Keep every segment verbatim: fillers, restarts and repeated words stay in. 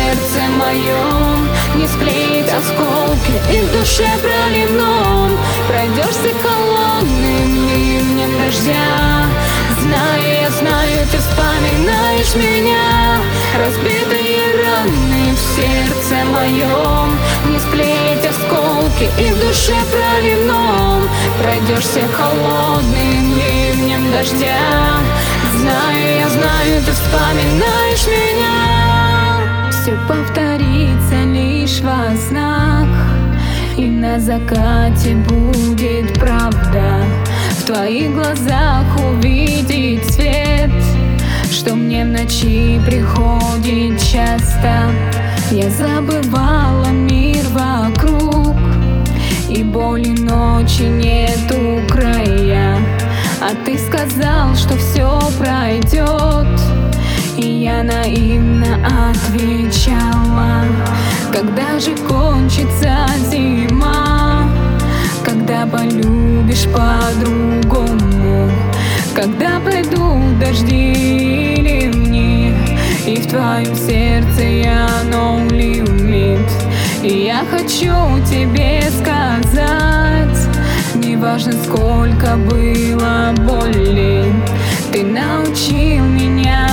сердце моем не склеить осколки, и в душе проливном пройдешься холодным ливнем дождя. Знаю, я знаю, ты вспоминаешь меня. Разбитые раны в сердце моем не склеить осколки, и в душе проливном пройдешься холодным ливнем дождя. Знаю, я знаю, ты вспоминаешь меня. Все повторится лишь во снах, и на закате будет правда. В твоих глазах увидеть свет, что мне в ночи приходит часто. Я забывала мир вокруг, и боли ночи нету края. А ты сказал, что все пройдет, и я наивно отвечала. Когда же кончится зима? Когда полюбишь по-другому? Когда пройдут дожди и ливни, и в твоем сердце я no limit. И я хочу тебе сказать, неважно сколько было боли, ты научил меня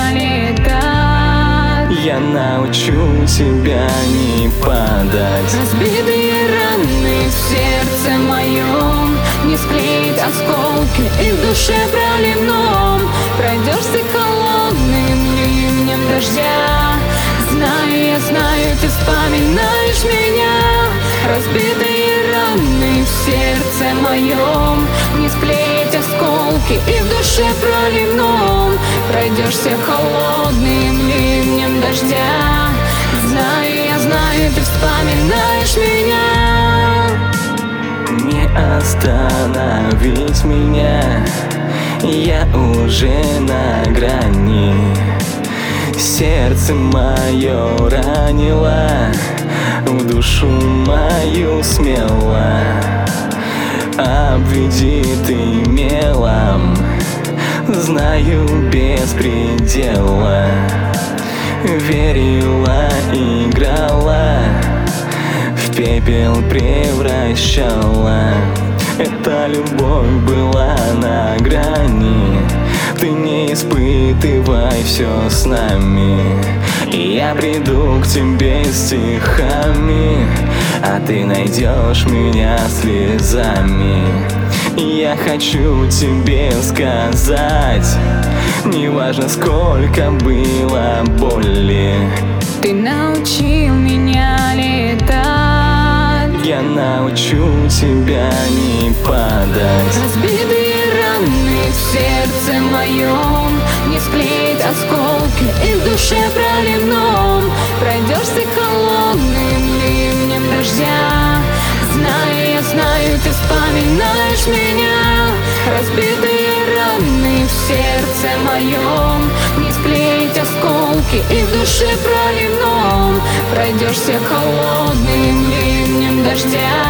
летать. Я научу тебя не падать. Разбитые раны в сердце моем не склеить осколки, и в душе проливном пройдешься холодным ливнем дождя. Знаю, я знаю, ты вспоминаешь меня. Разбитые раны в сердце моем не склеить осколки, и в душе проливном пройдешься холодным ливнем дождя. Знаю, я знаю, ты вспоминаешь меня. Не остановить меня, я уже на грани. Сердце мое ранило, в душу мою смело. Обведи ты мелом, знаю без предела. Верила, играла, в пепел превращала. Эта любовь была на грани. Ты не испытывай все с нами. И я приду к тебе стихами, а ты найдешь меня слезами. Я хочу тебе сказать, неважно сколько было боли, ты научил меня летать. Я научу тебя не падать. Разбитые раны в сердце моем не склеить осколки, и в душе проливном пройдешься холодным ливнем дождя. Знаю, я знаю, ты вспоминаешь меня. Разбитые раны в сердце моем не склеить осколки, и в душе проливном пройдешься холодным ливнем дождя.